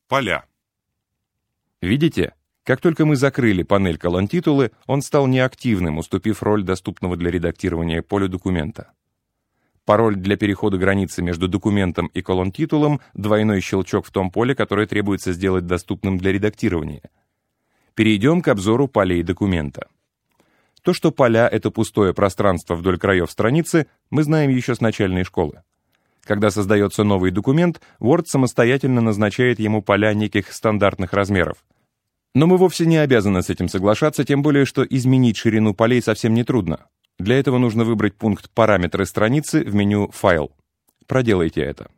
Поля. Видите? Как только мы закрыли панель колонн-титулы, он стал неактивным, уступив роль доступного для редактирования поля документа. Пароль для перехода границы между документом и колонн-титулом — двойной щелчок в том поле, которое требуется сделать доступным для редактирования. Перейдем к обзору полей документа. То, что поля — это пустое пространство вдоль краев страницы, мы знаем еще с начальной школы. Когда создается новый документ, Word самостоятельно назначает ему поля неких стандартных размеров. Но мы вовсе не обязаны с этим соглашаться, тем более, что изменить ширину полей совсем нетрудно. Для этого нужно выбрать пункт «Параметры страницы» в меню «Файл». Проделайте это.